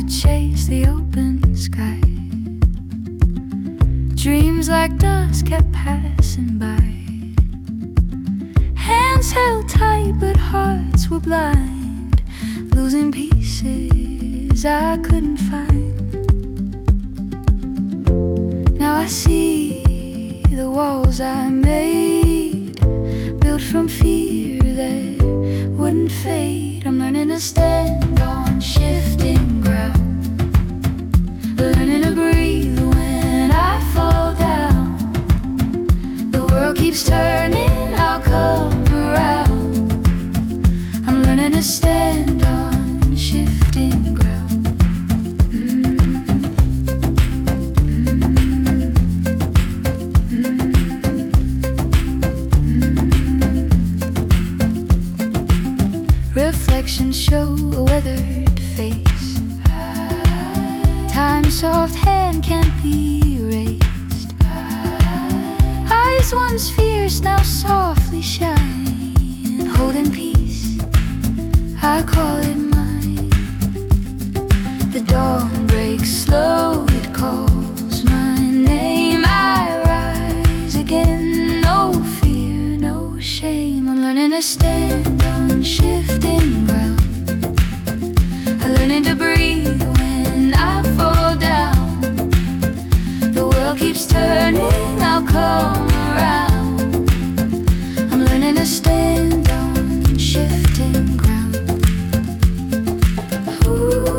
to chase the open sky. Dreams like dust kept passing by. Hands held tight but hearts were blind, losing pieces I couldn't find. Now I see the walls I made, built from fear that wouldn't fade. I'm learning to stand on shifting ground, learning to breathe when I fall down. The world keeps turning, I'll come around. I'm learning to stand on shifting ground. Reflections show a weathered face. Time's soft hand can't be erased. Eyes once fierce now softly shine, holding peace, I call it mine. The dawn breaks slow, it calls my name. I rise again, no fear, no shame. I'm learning to stand on shifting ground, I'm learning to breathe when I fall down. The world keeps turning, I'll come around. I'm learning to stand on shifting ground. Ooh.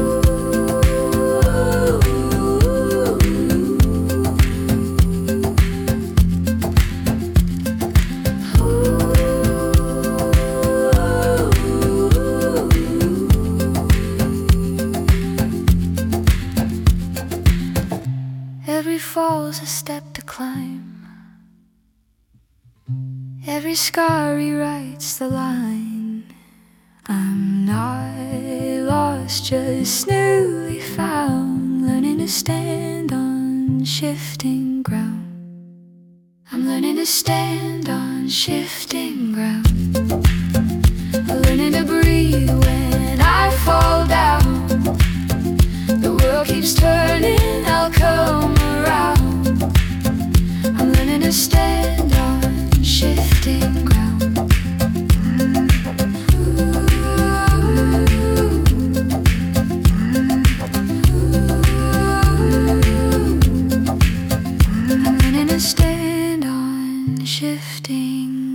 Every fall's a step to climb, every scar rewrites the line. I'm not lost, just newly found, learning to stand on shifting ground. I'm learning to stand on shifting ground. I'm learning to breathe when I fall down. The world keeps turning, I'll come around. I'm learning to stand on shifting ground. I'm learning to stand on shifting